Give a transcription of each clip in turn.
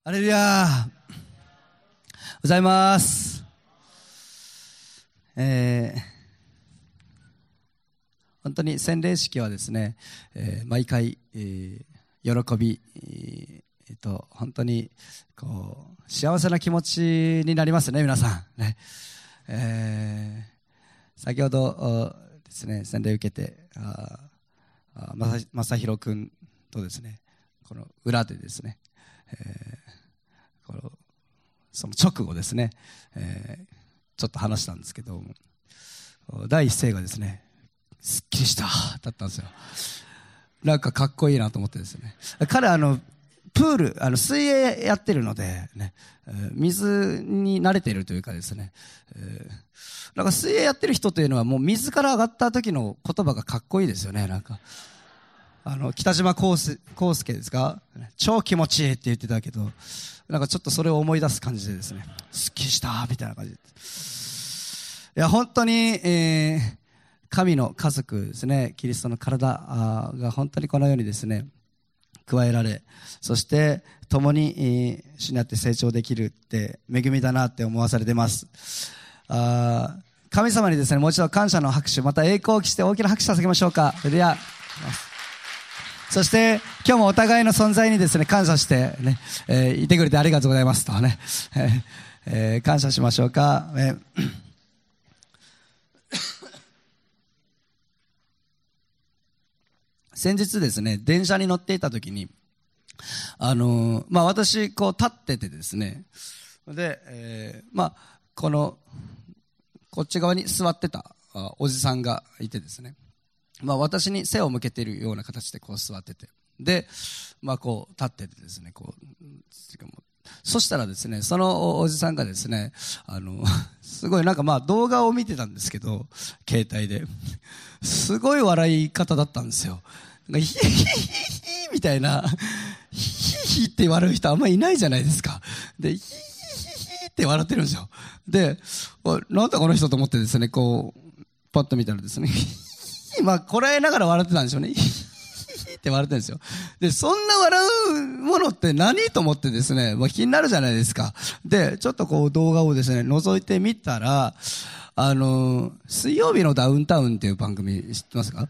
ハレルヤございます。本当に洗礼式はですね、毎回、喜び、本当にこう幸せな気持ちになりますね、皆さんね。先ほどですね、洗礼を受けて正弘君とですね、この裏でですね、その直後ですね、ちょっと話したんですけど、第一声がですね、すっきりしただったんですよ。なんかかっこいいなと思ってですね、彼プール水泳やってるので、ね、水に慣れているというかですね、なんか水泳やってる人というのはもう水から上がった時の言葉がかっこいいですよね。なんか北島康介ですか、超気持ちいいって言ってたけど、なんかちょっとそれを思い出す感じでですね、すっきりしたみたいな感じで、いや本当に、神の家族ですね、キリストの体が本当にこのようにですね加えられ、そして共に、主にあって成長できるって恵みだなって思わされてます。神様にですね、もう一度感謝の拍手、また栄光を期して大きな拍手を捧げましょうか。それではそして今日もお互いの存在にですね感謝してね、いてくれてありがとうございますとね、感謝しましょうか。先日ですね、電車に乗っていた時に私こう立っててですね、で、こっち側に座ってたおじさんがいてですね、私に背を向けているような形でこう座ってて、で、こう立っててですね、そしたらですね、そのおじさんがですね、すごいなんか動画を見てたんですけど、携帯ですごい笑い方だったんですよ。ヒヒヒヒみたいな、ヒヒヒって笑う人あんまりいないじゃないですか。で、ヒヒヒって笑ってるんですよ。で、なんだこの人と思ってですね、こうパッと見たらですね、こらえながら笑ってたんでしょうね。って笑ってるんですよ。で、そんな笑うものって何と思ってですね、気になるじゃないですか。で、ちょっとこう動画をですね、覗いてみたら、水曜日のダウンタウンっていう番組知ってますか？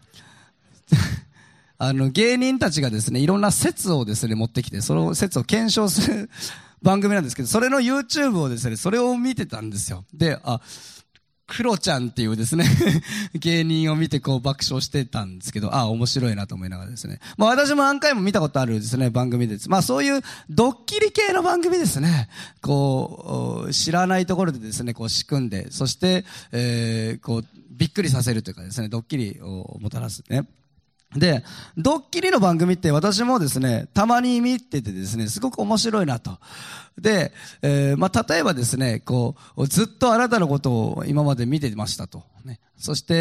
芸人たちがですね、いろんな説をですね、持ってきて、その説を検証する番組なんですけど、それの YouTube をですね、それを見てたんですよ。で、クロちゃんっていうですね芸人を見てこう爆笑してたんですけど、面白いなと思いながらですね、私も何回も見たことあるですね番組です。そういうドッキリ系の番組ですね。こう知らないところでですねこう仕組んで、そして、こうびっくりさせるというかですね、ドッキリをもたらすね。で、ドッキリの番組って私もですね、たまに見ててですね、すごく面白いなと。で、例えばですね、こう、ずっとあなたのことを今まで見てましたと。ね、そして、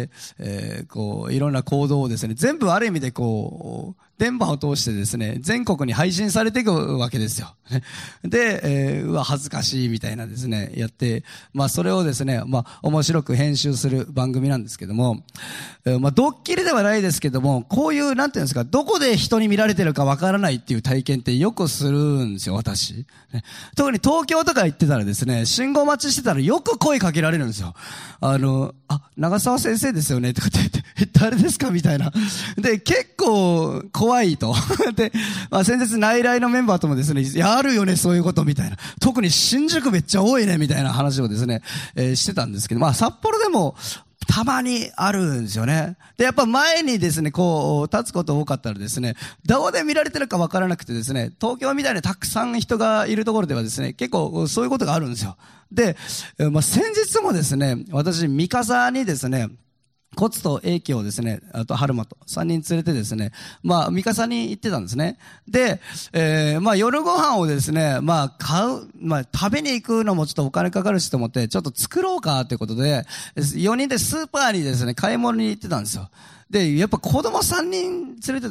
こう、いろんな行動をですね、全部ある意味でこう、電波を通してですね、全国に配信されていくわけですよ。で、恥ずかしいみたいなですね、やって、それをですね、面白く編集する番組なんですけども、ドッキリではないですけども、こういう、なんていうんですか、どこで人に見られてるかわからないっていう体験ってよくするんですよ、私。特に東京とか行ってたらですね、信号待ちしてたらよく声かけられるんですよ。長澤先生ですよねとかって言って、誰ですかみたいな。で、結構怖いと。で、先日内来のメンバーともですね、あるよね、そういうことみたいな。特に新宿めっちゃ多いね、みたいな話をですね、してたんですけど、札幌でも、たまにあるんですよね。で、やっぱ前にですね、こう、立つこと多かったらですね、どこで見られてるかわからなくてですね、東京みたいにたくさん人がいるところではですね、結構そういうことがあるんですよ。で、先日もですね、私、三笠にですね、コツと英樹をですね、あと春馬と3人連れてですね、三笠に行ってたんですね。で、夜ご飯をですね、食べに行くのもちょっとお金かかるしと思って、ちょっと作ろうかということで、4人でスーパーにですね、買い物に行ってたんですよ。で、やっぱ子供3人連れてたらもう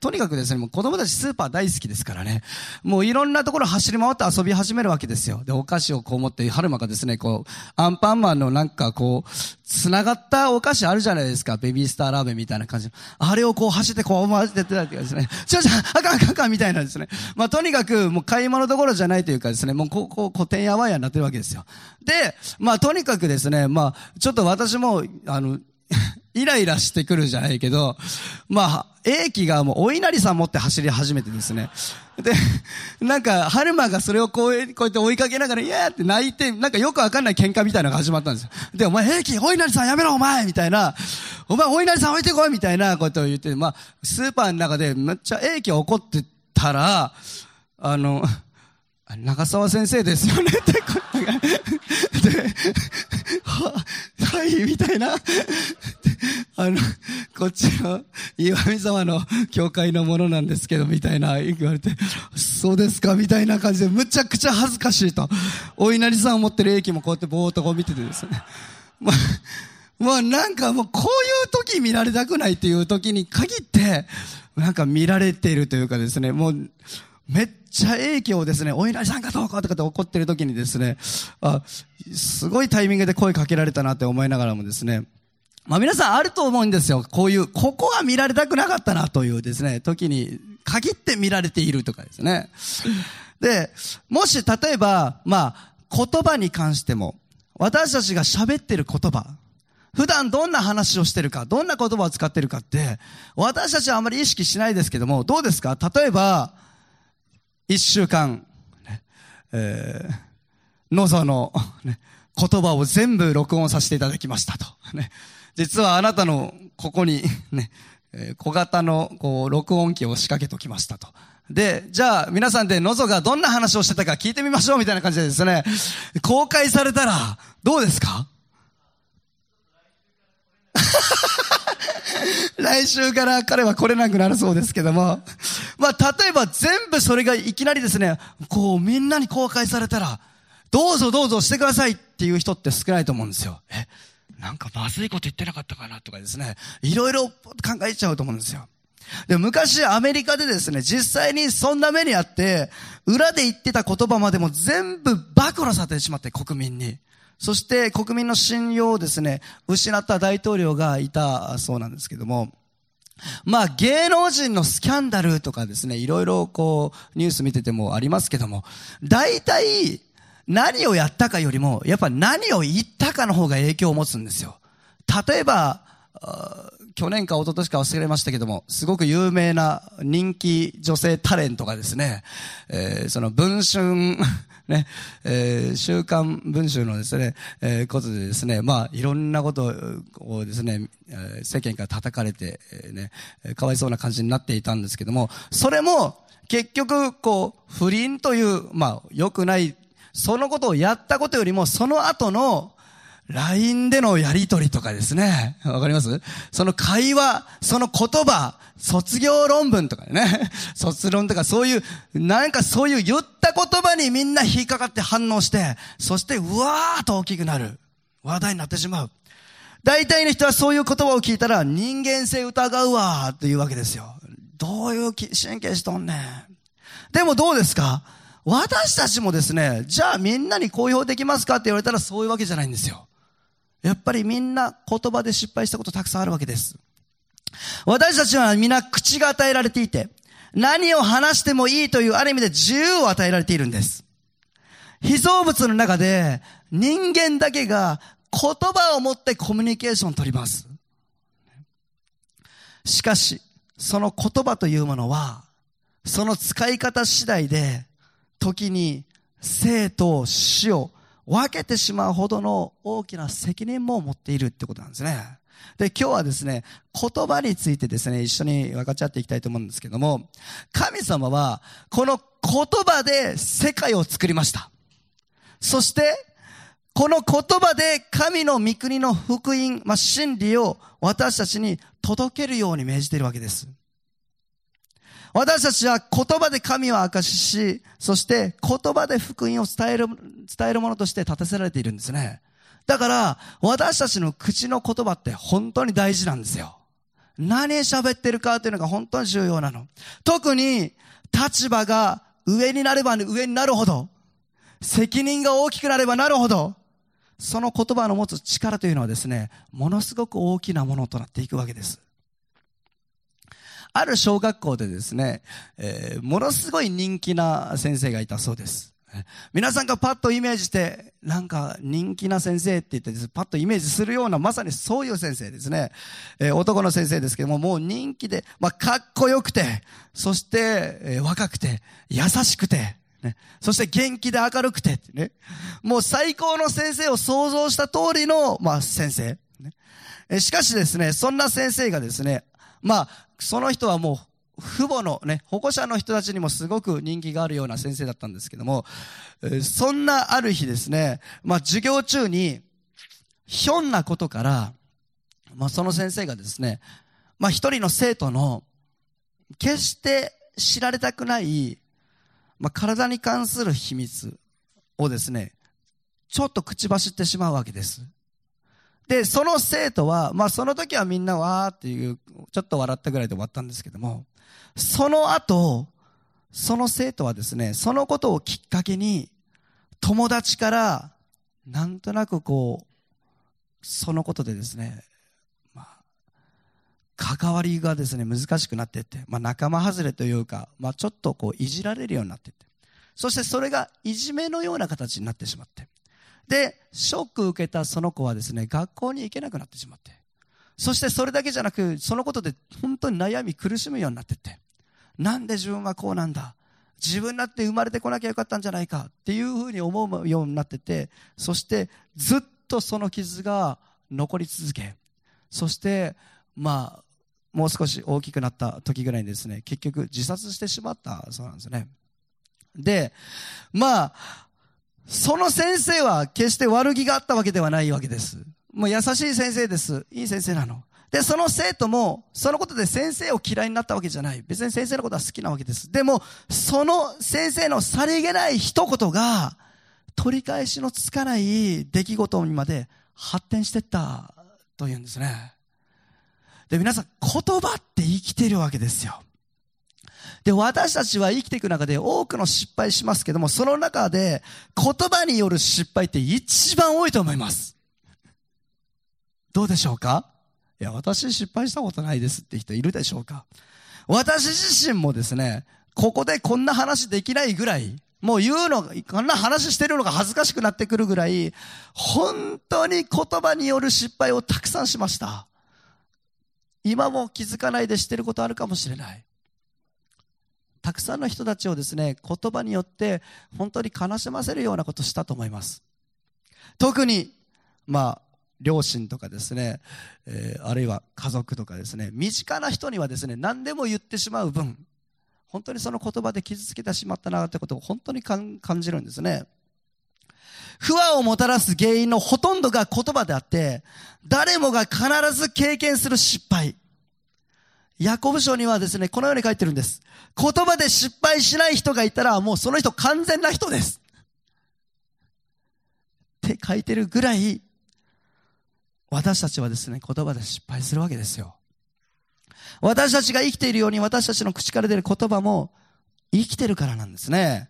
とにかくですね、もう子供たちスーパー大好きですからね。もういろんなところ走り回って遊び始めるわけですよ。で、お菓子をこう持って、春馬がですね、こう、アンパンマンのなんかこう、繋がったお菓子あるじゃないですか。ベビースターラーメンみたいな感じ。あれをこう走ってこう回ってたってですね。あかんあかんあかんみたいなですね。まあとにかくもう買い物どころじゃないというかですね、もうこう、てんやわんやになってるわけですよ。で、まあとにかくですね、まあちょっと私も、イライラしてくるじゃないけど、まあ、英気がもうお稲荷さん持って走り始めてですね。で、なんか、春馬がそれをこうやって追いかけながら、いやーって泣いて、なんかよくわかんない喧嘩みたいなのが始まったんですよ。で、お前、英気、お稲荷さんやめろ、お前みたいな。お前、お稲荷さん置いてこいみたいなことを言って、まあ、スーパーの中でめっちゃ英気が怒ってたら、長澤先生ですよねって声が。で、はい、みたいな。こっちの岩見沢の教会のものなんですけど、みたいな言われて、そうですかみたいな感じで、むちゃくちゃ恥ずかしいと。お稲荷さんを持ってる英気もこうやってぼーっとこう見ててですね。まあなんかもうこういう時見られたくないっていう時に限って、なんか見られているというかですね、もう、めっちゃ英気をですね、お稲荷さんかどうかとかって怒ってる時にですね、すごいタイミングで声かけられたなって思いながらもですね、まあ皆さんあると思うんですよ。こういう、ここは見られたくなかったなというですね、時に限って見られているとかですね。で、もし例えば、まあ言葉に関しても、私たちが喋ってる言葉、普段どんな話をしてるか、どんな言葉を使ってるかって、私たちはあまり意識しないですけども、どうですか？例えば、一週間、のぞの、ね、言葉を全部録音させていただきましたと。ね、実はあなたのここに、ね、小型のこう録音機を仕掛けときましたと。で、じゃあ皆さんでのぞがどんな話をしてたか聞いてみましょうみたいな感じでですね、公開されたらどうですか？来週から彼は来れなくなるそうですけども、まあ例えば全部それがいきなりですね、こうみんなに公開されたら、どうぞどうぞしてくださいっていう人って少ないと思うんですよ。なんかまずいこと言ってなかったかなとかですね、いろいろ考えちゃうと思うんですよ。で、昔アメリカでですね、実際にそんな目にあって、裏で言ってた言葉までも全部暴露されてしまって国民に。そして国民の信用をですね、失った大統領がいたそうなんですけども、まあ芸能人のスキャンダルとかですね、いろいろこうニュース見ててもありますけども、大体何をやったかよりも、やっぱ何を言ったかの方が影響を持つんですよ。例えば、去年か一昨年か忘れましたけども、すごく有名な人気女性タレントがですね、その文春、ね、週刊文春のですね、ことでですね、まあ、いろんなことをですね、世間から叩かれて、ね、かわいそうな感じになっていたんですけども、それも、結局、こう、不倫という、まあ、良くない、そのことをやったことよりも、その後の、LINE でのやりとりとかですね。わかります？その会話、その言葉、卒業論文とかね。卒論とかそういう、なんかそういう言った言葉にみんな引っかかって反応して、そしてうわーっと大きくなる。話題になってしまう。大体の人はそういう言葉を聞いたら人間性疑うわーっていうわけですよ。どういう神経しとんねん。でもどうですか？私たちもですね、じゃあみんなに公表できますかって言われたらそういうわけじゃないんですよ。やっぱりみんな言葉で失敗したことたくさんあるわけです。私たちはみんな口が与えられていて、何を話してもいいというある意味で自由を与えられているんです。被造物の中で人間だけが言葉を持ってコミュニケーションを取ります。しかし、その言葉というものは、その使い方次第で、時に生と死を分けてしまうほどの大きな責任も持っているってことなんですね。で、今日はですね、言葉についてですね、一緒に分かち合っていきたいと思うんですけども、神様はこの言葉で世界を作りました。そして、この言葉で神の御国の福音、真理を私たちに届けるように命じているわけです。私たちは言葉で神を証しし、そして言葉で福音を伝えるものとして立てせられているんですね。だから、私たちの口の言葉って本当に大事なんですよ。 何喋ってるかというのが本当に重要なの。特に立場が上になれば上になるほど、責任が大きくなればなるほど、その言葉の持つ力というのはですね、ものすごく大きなものとなっていくわけです。ある小学校でですね、ものすごい人気な先生がいたそうです。皆さんがパッとイメージして、なんか人気な先生って言ってです、パッとイメージするような、まさにそういう先生ですね。男の先生ですけども、もう人気で、かっこよくて、そして、若くて、優しくて、ね、そして元気で明るくて、ね、もう最高の先生を想像した通りの、先生、ね。しかしですね、そんな先生がですね、その人はもう、父母のね、保護者の人たちにもすごく人気があるような先生だったんですけども、そんなある日ですね、授業中に、ひょんなことから、その先生がですね、一人の生徒の、決して知られたくない、体に関する秘密をですね、ちょっと口走ってしまうわけです。で、その生徒は、その時はみんなわーっていう、ちょっと笑ったぐらいで終わったんですけども、その後、その生徒はですね、そのことをきっかけに、友達から、なんとなくそのことでですね、関わりがですね、難しくなっていって、仲間外れというか、ちょっといじられるようになっていって、そしてそれがいじめのような形になってしまって、で、ショックを受けたその子はですね、学校に行けなくなってしまって、そしてそれだけじゃなく、そのことで本当に悩み苦しむようになっていって、なんで自分はこうなんだ、自分だって生まれてこなきゃよかったんじゃないかっていうふうに思うようになってて、そしてずっとその傷が残り続け、そしてもう少し大きくなった時ぐらいにですね、結局自殺してしまったそうなんですね。で、その先生は決して悪気があったわけではないわけです。もう優しい先生です。いい先生なの。で、その生徒も、そのことで先生を嫌いになったわけじゃない。別に先生のことは好きなわけです。でも、その先生のさりげない一言が、取り返しのつかない出来事にまで発展していったというんですね。で、皆さん、言葉って生きているわけですよ。で、私たちは生きていく中で多くの失敗しますけども、その中で言葉による失敗って一番多いと思います。どうでしょうか？いや、私失敗したことないですって人いるでしょうか？私自身もですね、ここでこんな話できないぐらい、もうこんな話してるのが恥ずかしくなってくるぐらい、本当に言葉による失敗をたくさんしました。今も気づかないでしてることあるかもしれない。たくさんの人たちをですね、言葉によって本当に悲しませるようなことをしたと思います。特に、両親とかですね、あるいは家族とかですね、身近な人にはですね、何でも言ってしまう分、本当にその言葉で傷つけてしまったなってことを本当に感じるんですね。不和をもたらす原因のほとんどが言葉であって、誰もが必ず経験する失敗。ヤコブ書にはですね、このように書いてるんです。言葉で失敗しない人がいたら、もうその人完全な人です。って書いてるぐらい、私たちはですね、言葉で失敗するわけですよ。私たちが生きているように、私たちの口から出る言葉も生きてるからなんですね。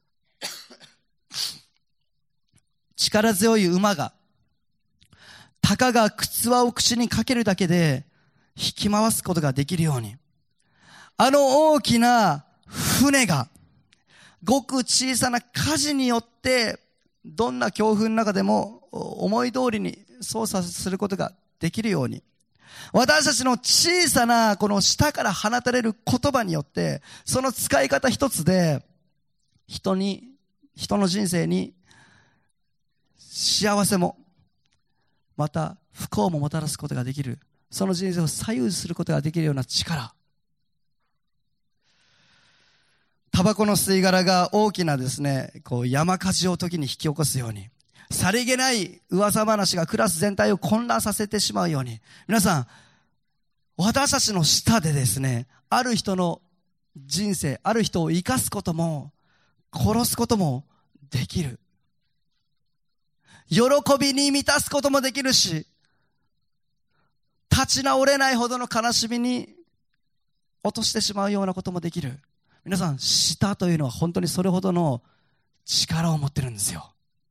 力強い馬が、たかが靴輪を口にかけるだけで引き回すことができるように、あの大きな船が、ごく小さな舵によって、どんな強風の中でも思い通りに操作することができるように、私たちの小さなこの舌から放たれる言葉によって、その使い方一つで、人の人生に幸せも、また不幸ももたらすことができる。その人生を左右することができるような力。タバコの吸い殻が大きなですね、山火事を時に引き起こすように、さりげない噂話がクラス全体を混乱させてしまうように、皆さん、私たちの舌でですね、ある人の人生、ある人を生かすことも、殺すこともできる。喜びに満たすこともできるし、 立ち直れないほどの悲しみに落としてしまうようなこともできる。皆さん、舌というのは本当にそれほどの力を持ってるんですよ。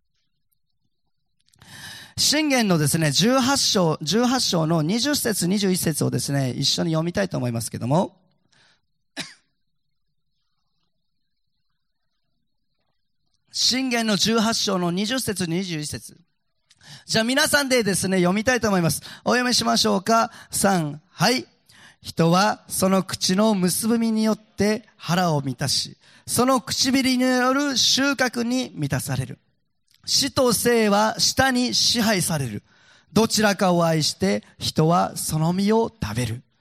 箴言のですね、18章の20節21節をですね、一緒に読みたいと思いますけども、箴言の18章の20節21節。じゃあ皆さんでですね、読みたいと思います。お読みしましょうか。3、はい。人はその口の結ぶみによって腹を満たし、その唇による収穫に満たされる。死と生は舌に支配される。どちらかを愛して人はその実を食べる。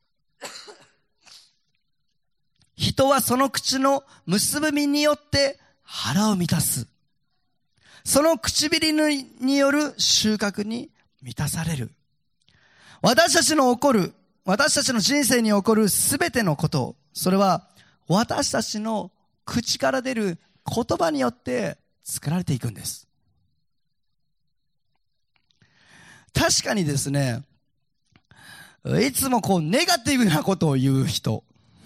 人はその口の結ぶみによって腹を満たす。その唇による収穫に満たされる。私たちの人生に起こるすべてのこと、それは私たちの口から出る言葉によって作られていくんです。確かにですね、いつもネガティブなことを言う人、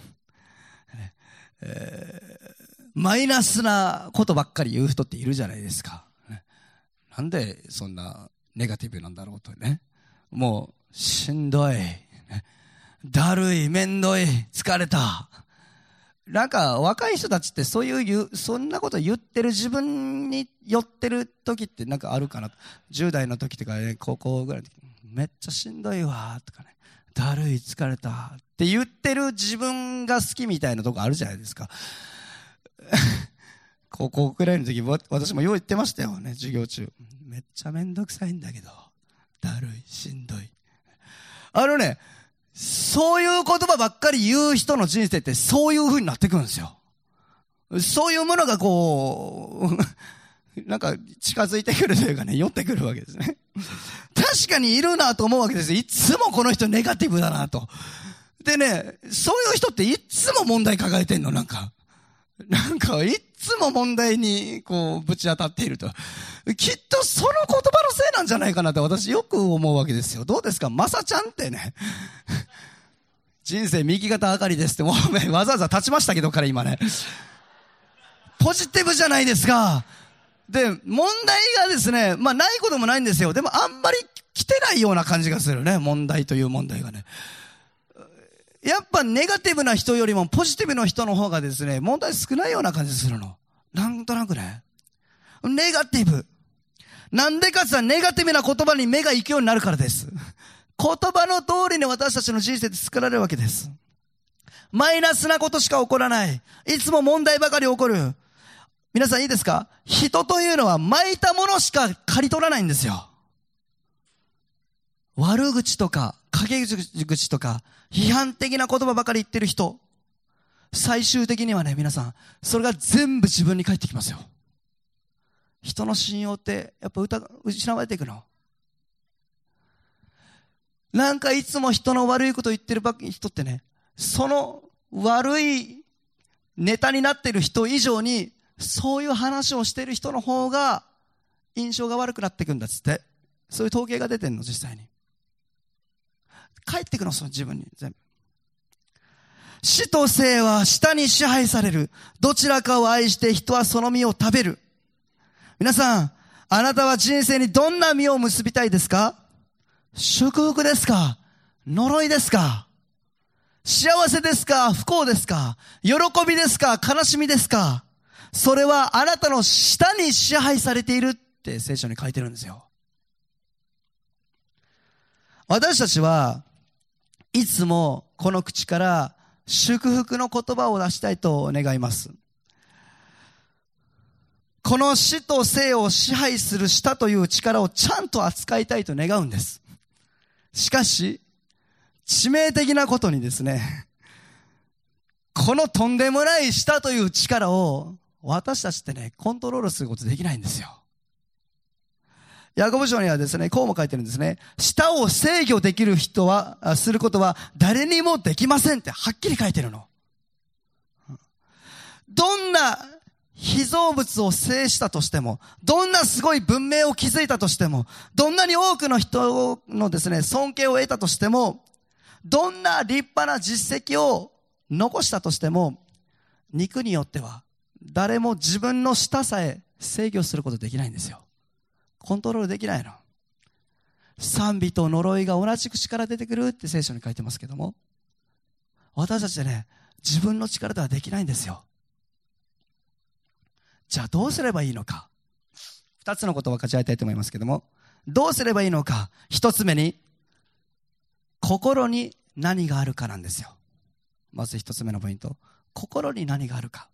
マイナスなことばっかり言う人っているじゃないですか。なんでそんなネガティブなんだろうとね。もうしんどい、だるい、めんどい、疲れた。なんか若い人たちってそんなこと言ってる自分に寄ってる時ってなんかあるかな。10代の時とかね、高校ぐらいの時、めっちゃしんどいわとかね、だるい、疲れたって言ってる自分が好きみたいなとこあるじゃないですか。高校くらいの時、私もよう言ってましたよね、授業中。めっちゃめんどくさいんだけど、だるい、しんどい。そういう言葉ばっかり言う人の人生ってそういう風になってくるんですよ。そういうものがなんか近づいてくるというかね、寄ってくるわけですね。確かにいるなと思うわけですよ。いつもこの人ネガティブだなと。でね、そういう人っていつも問題抱えてんの、なんかいつも問題にぶち当たっていると。きっとその言葉のせいなんじゃないかなって私よく思うわけですよ。どうですか、マサちゃんってね。人生右肩上がりですってもうわざわざ立ちましたけどから今ね。ポジティブじゃないですか。で、問題がですね、ないこともないんですよ。でもあんまり来てないような感じがするね。問題という問題がね。やっぱネガティブな人よりもポジティブな人の方がですね、問題少ないような感じするの。なんとなくね。ネガティブ。なんでかって言ったらネガティブな言葉に目が行くようになるからです。言葉の通りに私たちの人生って作られるわけです。マイナスなことしか起こらない。いつも問題ばかり起こる。皆さんいいですか？人というのは巻いたものしか刈り取らないんですよ。悪口とか、陰口とか、批判的な言葉ばかり言ってる人。最終的にはね、皆さん、それが全部自分に返ってきますよ。人の信用ってやっぱ失われていくの。なんかいつも人の悪いことを言ってる人ってね、その悪いネタになっている人以上に、そういう話をしている人の方が印象が悪くなっていくんだっつって。そういう統計が出てんの、実際に。返ってくの、その自分に全部。死と生は舌に支配される。どちらかを愛して人はその実を食べる。皆さん、あなたは人生にどんな実を結びたいですか？祝福ですか？呪いですか？幸せですか？不幸ですか？喜びですか？悲しみですか？それはあなたの舌に支配されているって聖書に書いてるんですよ。私たちはいつもこの口から祝福の言葉を出したいと願います。この死と生を支配する舌という力をちゃんと扱いたいと願うんです。しかし、致命的なことにですね、このとんでもない舌という力を私たちってね、コントロールすることできないんですよ。ヤコブ書にはですね、こうも書いてるんですね。舌を制御できる人は、することは誰にもできませんってはっきり書いてるの。どんな被造物を制したとしても、どんなすごい文明を築いたとしても、どんなに多くの人のですね、尊敬を得たとしても、どんな立派な実績を残したとしても、肉によっては誰も自分の舌さえ制御することできないんですよ。コントロールできないの。賛美と呪いが同じ口から出てくるって聖書に書いてますけども、私たちでね、自分の力ではできないんですよ。じゃあどうすればいいのか。二つのことを分かち合いたいと思いますけども、どうすればいいのか。一つ目に、心に何があるかなんですよ。まず一つ目のポイント。心に何があるか。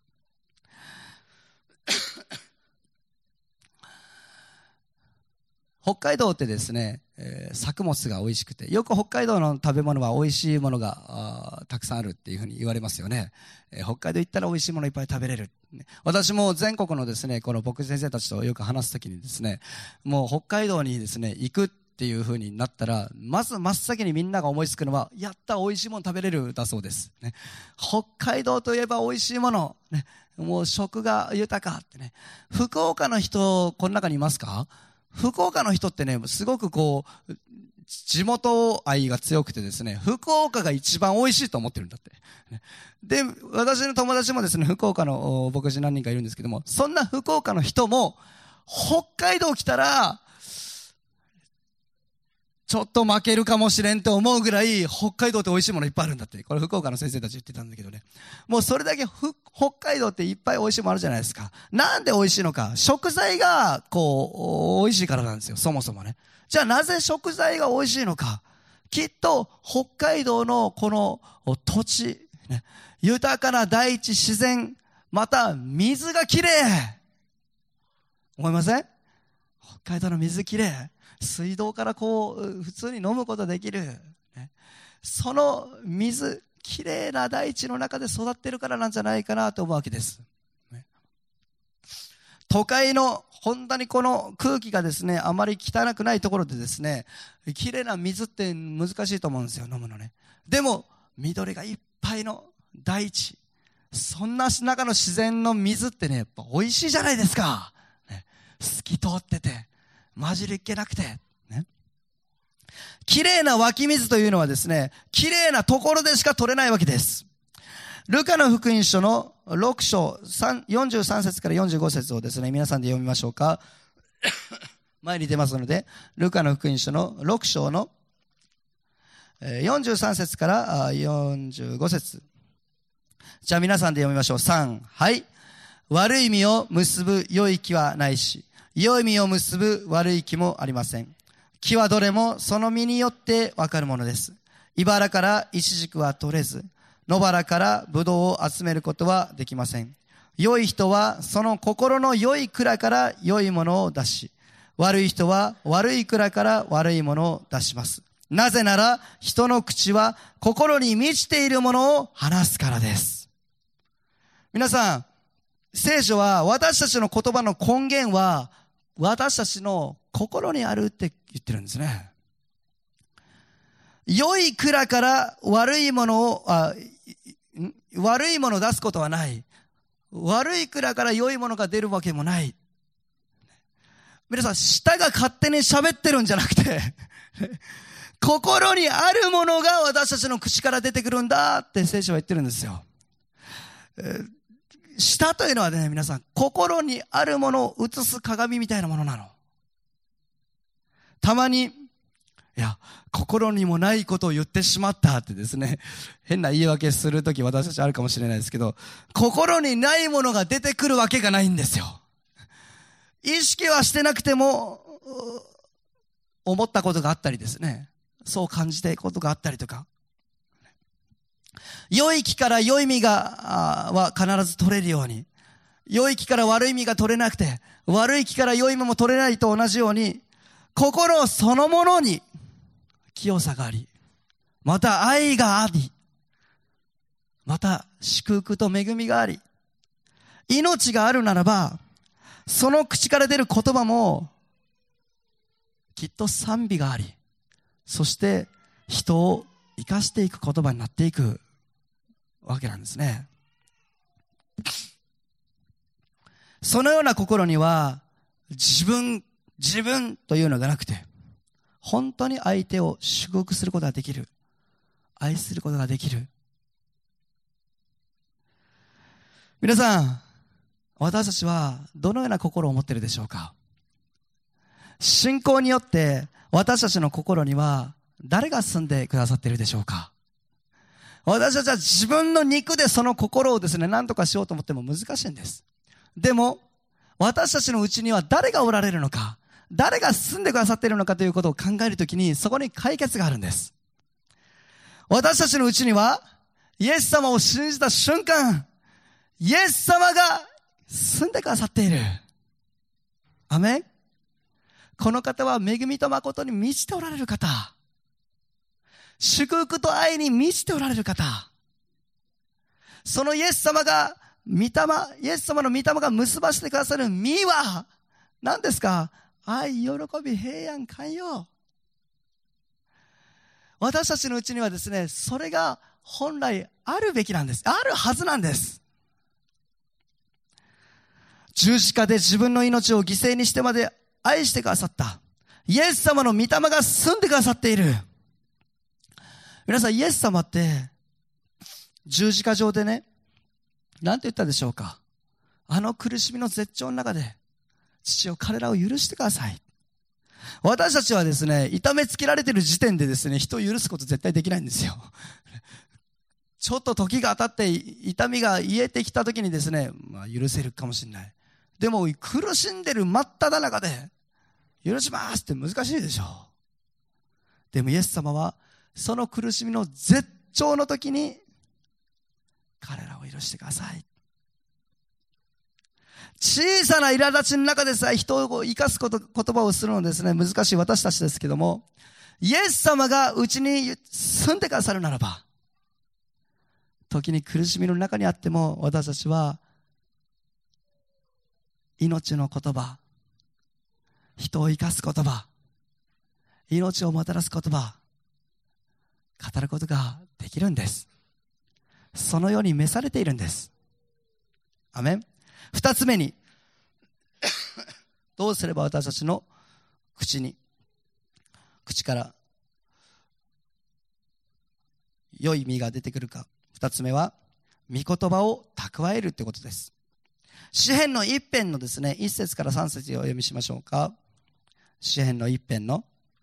北海道ってですね、作物が美味しくて、よく北海道の食べ物は美味しいものがたくさんあるっていうふうに言われますよね。北海道行ったら美味しいものいっぱい食べれる。私も全国のですね、この牧師先生たちとよく話すときにですね、もう北海道にですね、行くっていうふうになったら、まず真っ先にみんなが思いつくのは、やった美味しいもの食べれるだそうです。ね、北海道といえば美味しいもの。ね、もう食が豊かってね。福岡の人、この中にいますか？福岡の人ってね、すごくこう、地元愛が強くてですね、福岡が一番美味しいと思ってるんだって。で、私の友達もですね、福岡の牧師何人かいるんですけども、そんな福岡の人も、北海道来たら、ちょっと負けるかもしれんと思うぐらい、北海道って美味しいものいっぱいあるんだって。これ福岡の先生たち言ってたんだけどね。もうそれだけ北海道っていっぱい美味しいものあるじゃないですか。なんで美味しいのか。食材が、こう、美味しいからなんですよ。そもそもね。じゃあなぜ食材が美味しいのか。きっと、北海道のこの土地、ね、豊かな大地、自然、また水がきれい。思いません？北海道の水きれい。水道からこう普通に飲むことできる、ね、その水きれいな大地の中で育ってるからなんじゃないかなと思うわけです、ね、都会の本当にこの空気がですねあまり汚くないところでですねきれいな水って難しいと思うんですよ、飲むのね。でも緑がいっぱいの大地、そんな中の自然の水ってねやっぱ美味しいじゃないですか、ね、透き通ってて混じりっけなくて、ね。綺麗な湧き水というのはですね、綺麗なところでしか取れないわけです。ルカの福音書の6章43節から45節をですね、皆さんで読みましょうか。前に出ますので、ルカの福音書の6章の43節から45節。じゃあ皆さんで読みましょう。3、はい。悪い実を結ぶ良い木はないし、良い実を結ぶ悪い木もありません。木はどれもその実によってわかるものです。茨からイチジクは取れず、野原からブドウを集めることはできません。良い人はその心の良い蔵から良いものを出し、悪い人は悪い蔵から悪いものを出します。なぜなら人の口は心に満ちているものを話すからです。皆さん、聖書は私たちの言葉の根源は私たちの心にあるって言ってるんですね。良い蔵から悪いものを出すことはない。悪い蔵から良いものが出るわけもない。皆さん、舌が勝手に喋ってるんじゃなくて心にあるものが私たちの口から出てくるんだって聖書は言ってるんですよ。舌というのはね、皆さん、心にあるものを映す鏡みたいなものなの。たまに、いや、心にもないことを言ってしまったってですね、変な言い訳するとき私たちあるかもしれないですけど、心にないものが出てくるわけがないんですよ。意識はしてなくても、思ったことがあったりですね、そう感じたいことがあったりとか、良い木から良い実は必ず取れるように、良い木から悪い実が取れなくて、悪い木から良い実も取れないと同じように、心そのものに清さがあり、また愛があり、また祝福と恵みがあり、命があるならば、その口から出る言葉もきっと賛美があり、そして人を生かしていく言葉になっていくわけなんですね。 そのような心には、自分というのがなくて、本当に相手を祝福することができる。愛することができる。皆さん、私たちはどのような心を持っているでしょうか？信仰によって私たちの心には誰が住んでくださっているでしょうか？私たちは自分の肉でその心をですね、何とかしようと思っても難しいんです。でも、私たちのうちには誰がおられるのか、誰が住んでくださっているのかということを考えるときに、そこに解決があるんです。私たちのうちには、イエス様を信じた瞬間、イエス様が住んでくださっている。アメン。この方は恵みと誠に満ちておられる方。祝福と愛に満ちておられる方。そのイエス様が、イエス様の御霊が結ばしてくださる実は、何ですか？愛、喜び、平安、寛容。私たちのうちにはですね、それが本来あるべきなんです。あるはずなんです。十字架で自分の命を犠牲にしてまで愛してくださった。イエス様の御霊が住んでくださっている。皆さん、イエス様って、十字架上でね、なんて言ったでしょうか？あの苦しみの絶頂の中で、父よ、彼らを許してください。私たちはですね、痛めつけられている時点でですね、人を許すこと絶対できないんですよ。ちょっと時が経って痛みが癒えてきた時にですね、許せるかもしれない。でも苦しんでる真っ只中で、許しますって難しいでしょう。でもイエス様は、その苦しみの絶頂の時に、彼らを許してください。小さな苛立ちの中でさえ人を生かす言葉をするのですね、難しい私たちですけども、イエス様がうちに住んでくださるならば、時に苦しみの中にあっても、私たちは命の言葉、人を生かす言葉、命をもたらす言葉、語ることができるんです。そのように召されているんです。アメン。二つ目に、どうすれば私たちの口から良い実が出てくるか。二つ目は、御言葉を蓄えるということです。詩編の一編のですね、一節から三節をお読みしましょうか。詩編の一編の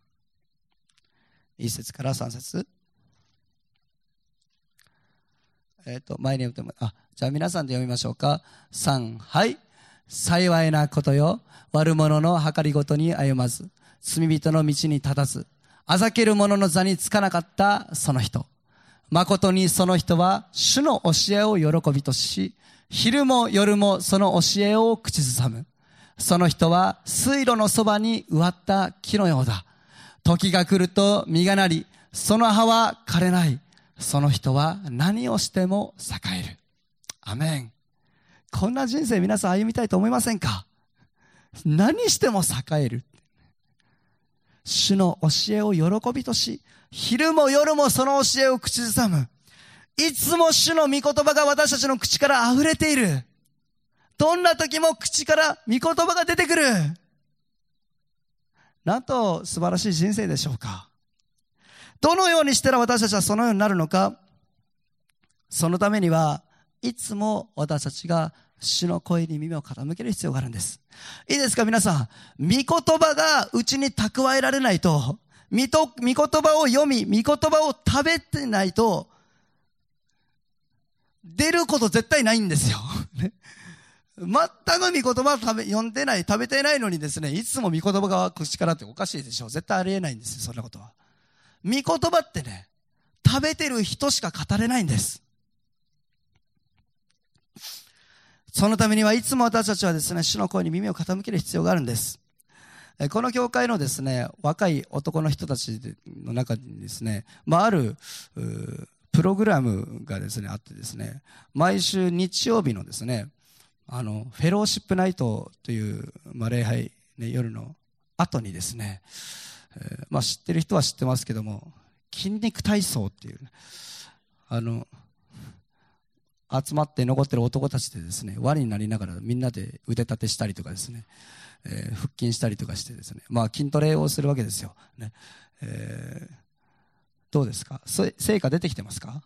一節から三節。前に読んでも、じゃあ皆さんで読みましょうか。3、はい。幸いなことよ。悪者の計りごとに歩まず、罪人の道に立たず、あざける者の座につかなかったその人。誠にその人は主の教えを喜びとし、昼も夜もその教えを口ずさむ。その人は水路のそばに植わった木のようだ。時が来ると実がなり、その葉は枯れない。その人は何をしても栄える。アメン。こんな人生皆さん歩みたいと思いませんか？何しても栄える。主の教えを喜びとし、昼も夜もその教えを口ずさむ。いつも主の御言葉が私たちの口から溢れている。どんな時も口から御言葉が出てくる。なんと素晴らしい人生でしょうか。どのようにしたら私たちはそのようになるのか。そのためにはいつも私たちが主の声に耳を傾ける必要があるんです。いいですか皆さん。御言葉がうちに蓄えられないと、御言葉を読み、御言葉を食べてないと、出ること絶対ないんですよ。全く御言葉を読んでない、食べてないのにですね、いつも御言葉が口からっておかしいでしょ。絶対ありえないんですよ、そんなことは。御言葉ってね、食べてる人しか語れないんです。そのためにはいつも私たちはですね、主の声に耳を傾ける必要があるんです。この教会のですね、若い男の人たちの中にですね、あるプログラムがですね、あってですね、毎週日曜日のですね、フェローシップナイトという、礼拝、ね、夜の後にですね、知ってる人は知ってますけども、筋肉体操っていう、 集まって残ってる男たちでですね、輪になりながらみんなで腕立てしたりとかですね、腹筋したりとかしてですね、筋トレをするわけですよ。ね、どうですか？成果出てきてますか？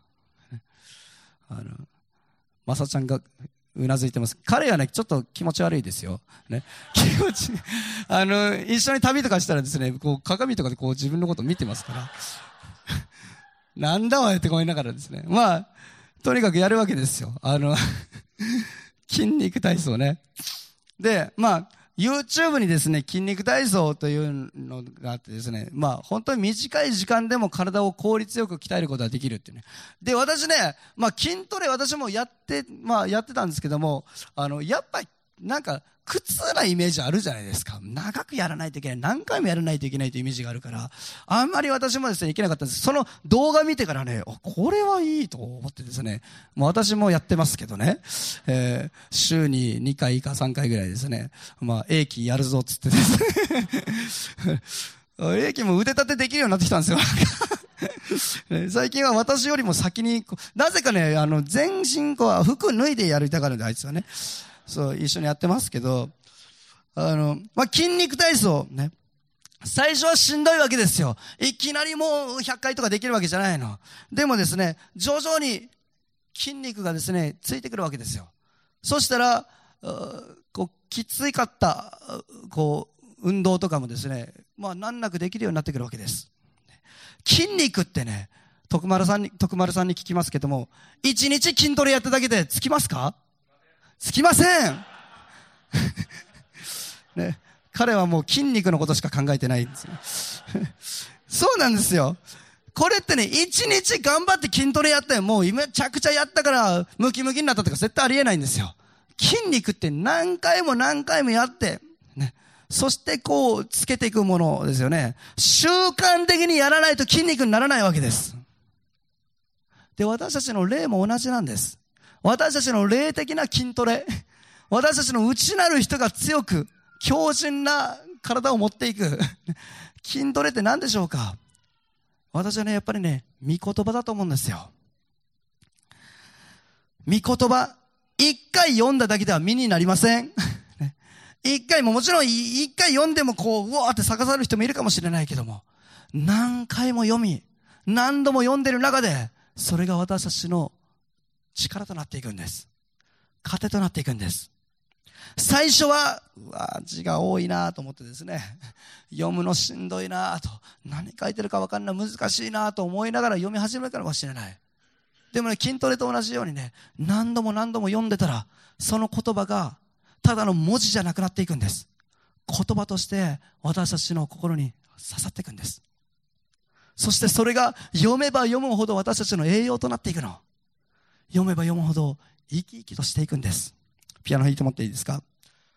まさちゃんがうなずいてます。彼はね、ちょっと気持ち悪いですよ。ね。気持ち、一緒に旅とかしたらですね、こう、鏡とかでこう自分のこと見てますから。なんだおいって思いながらですね。とにかくやるわけですよ。筋肉体操ね。で、YouTube にですね、筋肉体操というのがあってですね、本当に短い時間でも体を効率よく鍛えることができるっていうね。で、私ね、筋トレ私もやってたんですけども、やっぱりなんか苦痛なイメージあるじゃないですか。長くやらないといけない。何回もやらないといけないというイメージがあるから、あんまり私もですね、いけなかったんです。その動画見てからね、これはいいと思ってですね、私もやってますけどね、週に2回か3回ぐらいですね、英気やるぞっつってですね、英気も腕立てできるようになってきたんですよ。最近は私よりも先に、なぜかね、全身服脱いでやりたがるんで、あいつはね。そう、一緒にやってますけど、筋肉体操ね。最初はしんどいわけですよ。いきなりもう100回とかできるわけじゃないの。でもですね、徐々に筋肉がですね、ついてくるわけですよ。そしたら、きつかった、運動とかもですね、難なくできるようになってくるわけです。筋肉ってね、徳丸さんに聞きますけども、1日筋トレやっただけでつきますか？つきません。ね、彼はもう筋肉のことしか考えてないんですよ。そうなんですよ。これってね、一日頑張って筋トレやって、もうめちゃくちゃやったからムキムキになったとか絶対ありえないんですよ。筋肉って何回も何回もやって、ね、そしてつけていくものですよね。習慣的にやらないと筋肉にならないわけです。で、私たちの霊も同じなんです。私たちの霊的な筋トレ、私たちの内なる人が強く強靭な体を持っていく筋トレって何でしょうか？私はね、やっぱりね、御言葉だと思うんですよ。御言葉、一回読んだだけでは身になりません。一回もちろん一回読んでもうわーって逆される人もいるかもしれないけども、何回も読み、何度も読んでる中で、それが私たちの力となっていくんです。糧となっていくんです。最初は、字が多いなと思ってですね、読むのしんどいなと、何書いてるか分かんない、難しいなと思いながら読み始めたのかもしれない。でもね、筋トレと同じようにね、何度も何度も読んでたら、その言葉がただの文字じゃなくなっていくんです。言葉として私たちの心に刺さっていくんです。そしてそれが読めば読むほど私たちの栄養となっていくの。読めば読むほど生き生きとしていくんです。ピアノ弾いてもらっていいですか？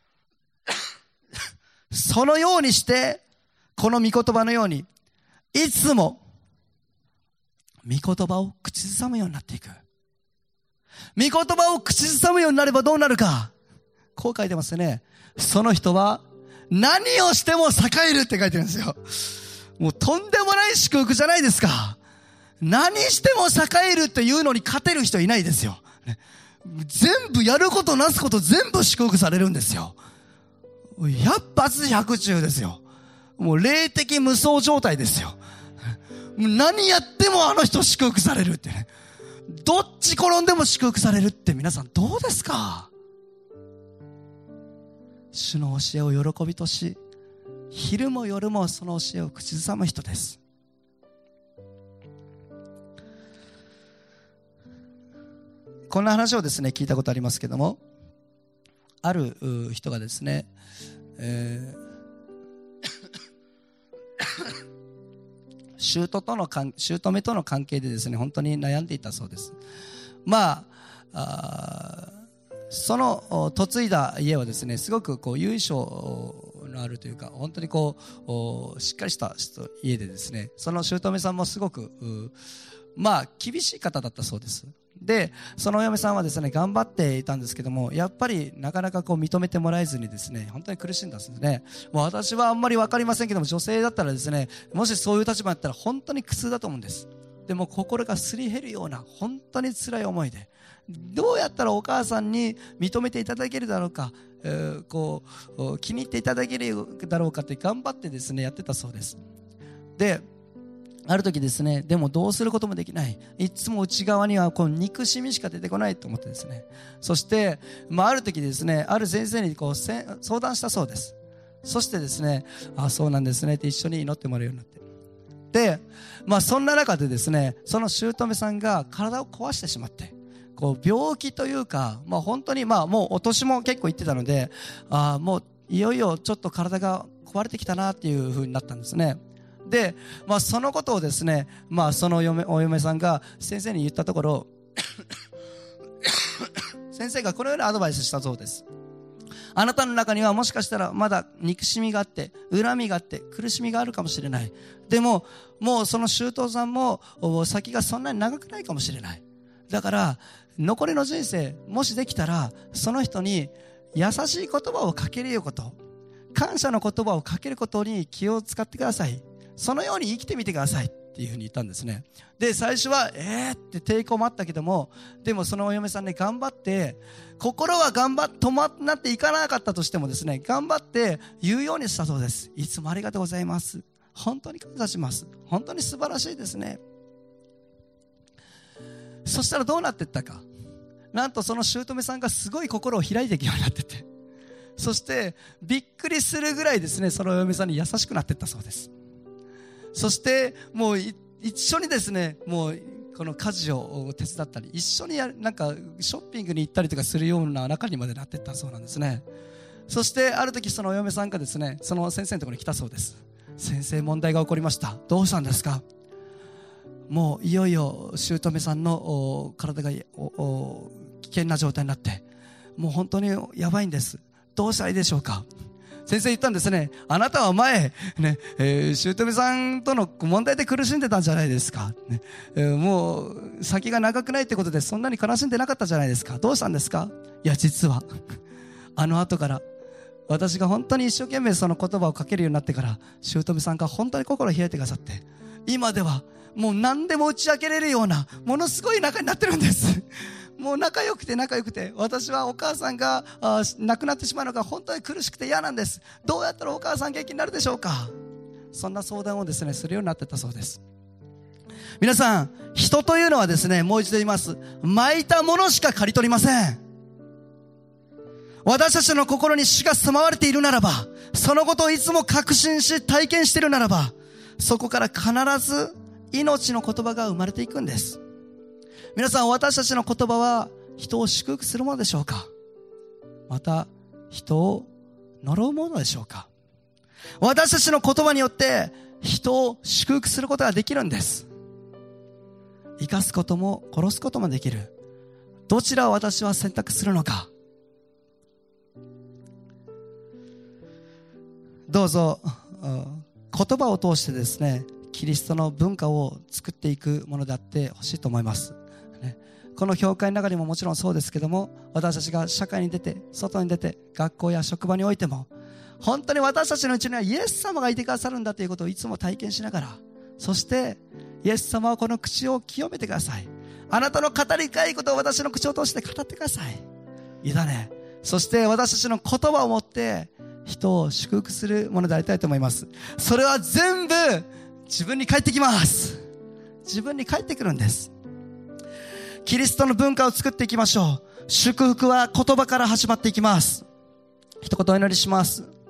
そのようにして、この御言葉のように、いつも御言葉を口ずさむようになっていく。御言葉を口ずさむようになればどうなるか。こう書いてますね。その人は何をしても栄えるって書いてるんですよ。もうとんでもない祝福じゃないですか。何しても栄えるっていうのに勝てる人いないですよ。全部やることなすこと全部祝福されるんですよ。百発百中ですよ。もう霊的無双状態ですよ。何やってもあの人祝福されるってね。どっち転んでも祝福されるって皆さんどうですか？主の教えを喜びとし、昼も夜もその教えを口ずさむ人です。こんな話をですね、聞いたことありますけども、ある人がですね、姑との関係でですね、本当に悩んでいたそうです。その嫁いだ家はですね、すごく由緒のあるというか、本当にしっかりした家でですね、その姑さんもすごく厳しい方だったそうです。で、そのお嫁さんはですね、頑張っていたんですけども、やっぱりなかなか認めてもらえずにですね、本当に苦しんだんですね。私はあんまりわかりませんけども、女性だったらですね、もしそういう立場だったら本当に苦痛だと思うんです。でも心がすり減るような本当に辛い思いで、 どうやったらお母さんに認めていただけるだろうか、気に入っていただけるだろうかって頑張ってですねやってたそうです。である時ですね、でもどうすることもできない、いつも内側にはこの憎しみしか出てこないと思ってですね、そして、ある時ですね、ある先生に相談したそうです。そしてですね、そうなんですねって一緒に祈ってもらうようになって、で、そんな中でですね、その姑さんが体を壊してしまって、病気というか、本当にもうお年も結構いってたので、もういよいよちょっと体が壊れてきたなっていう風になったんですね。で、そのことをですね、そのお嫁さんが先生に言ったところ先生がこのようなアドバイスしたそうです。あなたの中にはもしかしたらまだ憎しみがあって、恨みがあって、苦しみがあるかもしれない。でももうその舅さんも先がそんなに長くないかもしれない。だから残りの人生もしできたら、その人に優しい言葉をかけること、感謝の言葉をかけることに気を使ってください。そのように生きてみてくださいっていうふうに言ったんですね。で最初はって抵抗もあったけども、でもそのお嫁さんね、頑張って、心はなっていかなかったとしてもですね、頑張って言うようにしたそうです。いつもありがとうございます、本当に感謝します、本当に素晴らしいですね。そしたらどうなっていったか、なんとその姑さんがすごい心を開いていくようになってて、そしてびっくりするぐらいですね、そのお嫁さんに優しくなっていったそうです。そしてもう一緒にですね、もうこの家事を手伝ったり、一緒になんかショッピングに行ったりとかするような仲にまでなっていったそうなんですね。そしてある時そのお嫁さんがですね、その先生のところに来たそうです。先生、問題が起こりました。どうしたんですか。もういよいよ姑さんの体が危険な状態になって、もう本当にやばいんです。どうしたらいいでしょうか。先生言ったんですね。あなたは前、姑さんとの問題で苦しんでたんじゃないですか、もう先が長くないってことでそんなに悲しんでなかったじゃないですか。どうしたんですか。いや実はあの後から私が本当に一生懸命その言葉をかけるようになってから、姑さんが本当に心を開いてくださって、今ではもう何でも打ち明けれるようなものすごい仲になってるんですもう仲良くて、私はお母さんが亡くなってしまうのが本当に苦しくて嫌なんです。どうやったらお母さん元気になるでしょうか。そんな相談をですねするようになってたそうです。皆さん、人というのはですね、もう一度言います。巻いたものしか刈り取りません。私たちの心に死が住まわれているならば、そのことをいつも確信し体験しているならば、そこから必ず命の言葉が生まれていくんです。皆さん、私たちの言葉は人を祝福するものでしょうか、また人を呪うものでしょうか。私たちの言葉によって人を祝福することができるんです。生かすことも殺すこともできる。どちらを私は選択するのか。どうぞ言葉を通してですね、キリストの文化を作っていくものであってほしいと思います。この教会の中にももちろんそうですけども、私たちが社会に出て、外に出て、学校や職場においても、本当に私たちのうちにはイエス様がいてくださるんだということをいつも体験しながら、そしてイエス様はこの口を清めてください。あなたの語りたいことを私の口を通して語ってください。いだね。そして私たちの言葉を持って人を祝福するものでありたいと思います。それは全部自分に返ってきます。自分に返ってくるんです。キリストの文化を作っていきましょう。祝福は言葉から始まっていきます。一言お祈りします。